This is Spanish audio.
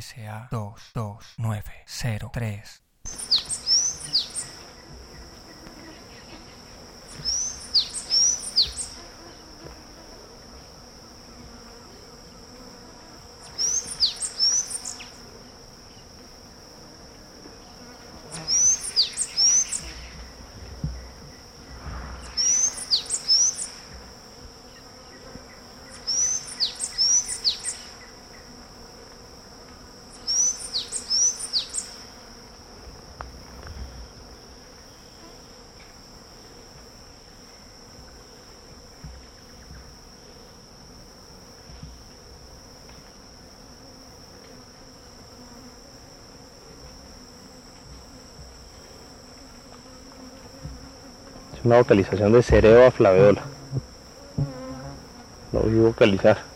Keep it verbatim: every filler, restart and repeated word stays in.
S A dos dos nueve cero tres. Una vocalización de Cereo a Flaveola. Lo voy a vocalizar.